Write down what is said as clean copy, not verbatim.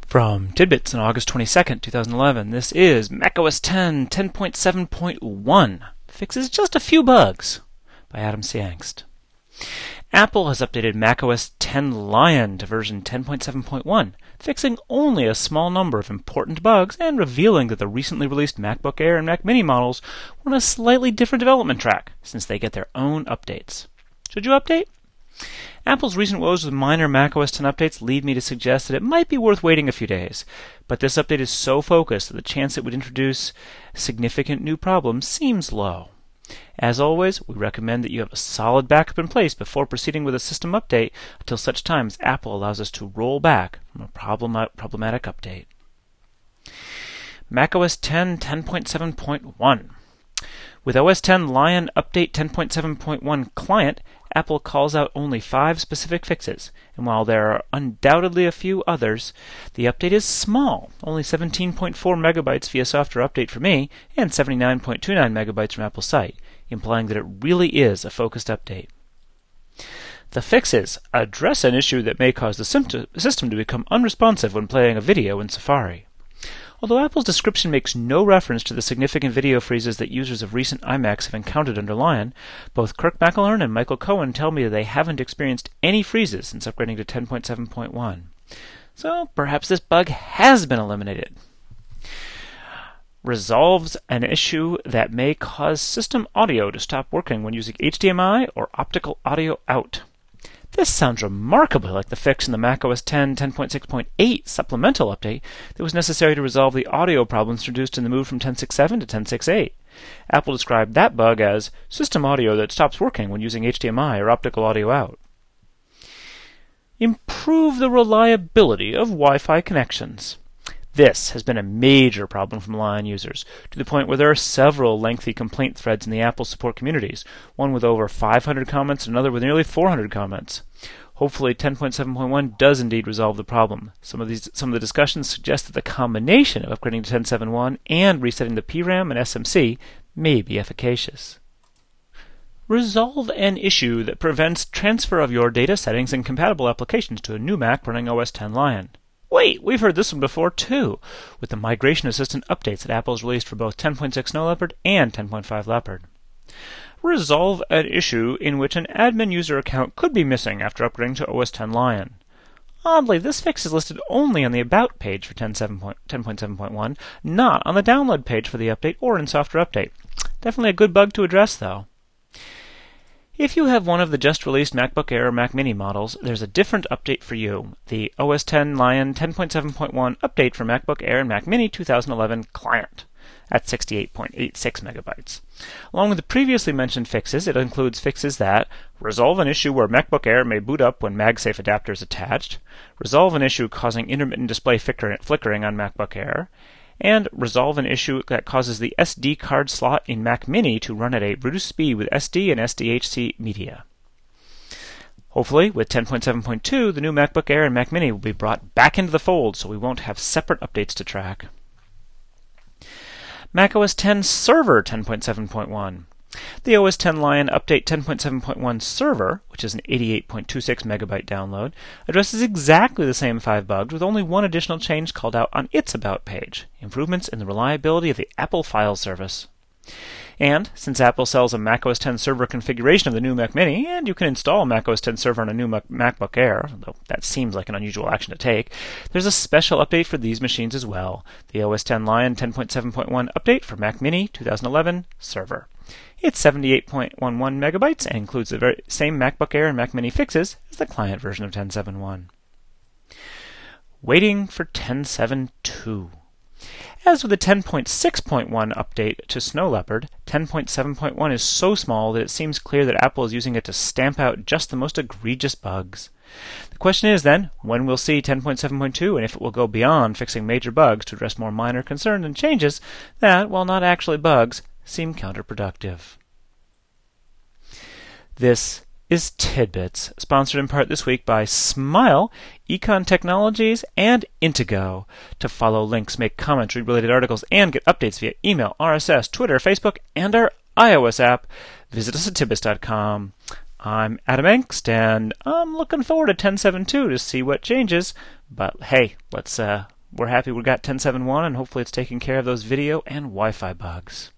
From Tidbits on August 22nd, 2011, this is macOS 10 10.7.1 Fixes Just a Few Bugs by Adam C. Angst. Apple has updated macOS 10 Lion to version 10.7.1, fixing only a small number of important bugs and revealing that the recently released MacBook Air and Mac Mini models were on a slightly different development track since they get their own updates. Should you update? Apple's recent woes with minor macOS 10 updates lead me to suggest that it might be worth waiting a few days, but this update is so focused that the chance it would introduce significant new problems seems low. As always, we recommend that you have a solid backup in place before proceeding with a system update until such time as Apple allows us to roll back from a problematic update. macOS 10 10.7.1 With OS X Lion Update 10.7.1 Client, Apple calls out only 5 specific fixes, and while there are undoubtedly a few others, the update is small, only 17.4 megabytes via software update for me, and 79.29 megabytes from Apple's site, implying that it really is a focused update. The fixes address an issue that may cause the system to become unresponsive when playing a video in Safari. Although Apple's description makes no reference to the significant video freezes that users of recent iMacs have encountered under Lion, both Kirk McElhearn and Michael Cohen tell me that they haven't experienced any freezes since upgrading to 10.7.1. So perhaps this bug has been eliminated. Resolves an issue that may cause system audio to stop working when using HDMI or optical audio out. This sounds remarkably like the fix in the macOS 10 10.6.8 supplemental update that was necessary to resolve the audio problems introduced in the move from 10.6.7 to 10.6.8. Apple described that bug as system audio that stops working when using HDMI or optical audio out. Improve the reliability of Wi-Fi connections. This has been a major problem from Lion users, to the point where there are several lengthy complaint threads in the Apple support communities, one with over 500 comments and another with nearly 400 comments. Hopefully 10.7.1 does indeed resolve the problem. Some of the discussions suggest that the combination of upgrading to 10.7.1 and resetting the PRAM and SMC may be efficacious. Resolve an issue that prevents transfer of your data settings and compatible applications to a new Mac running OS X Lion. Wait, we've heard this one before too, with the Migration Assistant updates that Apple has released for both 10.6 Snow Leopard and 10.5 Leopard. Resolve an issue in which an admin user account could be missing after upgrading to OS X Lion. Oddly, this fix is listed only on the About page for 10.7.1, not on the Download page for the update or in Software Update. Definitely a good bug to address, though. If you have one of the just-released MacBook Air or Mac Mini models, there's a different update for you, the OS X Lion 10.7.1 update for MacBook Air and Mac Mini 2011 Client at 68.86 megabytes. Along with the previously mentioned fixes, it includes fixes that resolve an issue where MacBook Air may boot up when MagSafe adapter is attached, resolve an issue causing intermittent display flickering on MacBook Air, and resolve an issue that causes the SD card slot in Mac Mini to run at a reduced speed with SD and SDHC media. Hopefully, with 10.7.2, the new MacBook Air and Mac Mini will be brought back into the fold so we won't have separate updates to track. macOS 10 Server 10.7.1 The OS X Lion Update 10.7.1 Server, which is an 88.26 megabyte download, addresses exactly the same 5 bugs with only one additional change called out on its About page, improvements in the reliability of the Apple File Service. And, since Apple sells a macOS X Server configuration of the new Mac Mini, and you can install macOS X Server on a new MacBook Air, though that seems like an unusual action to take, there's a special update for these machines as well, the OS X Lion 10.7.1 update for Mac Mini 2011 Server. It's 78.11 megabytes and includes the very same MacBook Air and Mac Mini fixes as the client version of 10.7.1. Waiting for 10.7.2. As with the 10.6.1 update to Snow Leopard, 10.7.1 is so small that it seems clear that Apple is using it to stamp out just the most egregious bugs. The question is then, when we'll see 10.7.2 and if it will go beyond fixing major bugs to address more minor concerns and changes that, while not actually bugs, seem counterproductive. This is Tidbits, sponsored in part this week by Smile, Econ Technologies, and Intego. To follow links, make comments, read related articles, and get updates via email, RSS, Twitter, Facebook, and our iOS app, visit us at tidbits.com. I'm Adam Angst, and I'm looking forward to 10.7.2 to see what changes. But hey, let's we're happy we got 10.7.1, and hopefully it's taking care of those video and Wi-Fi bugs.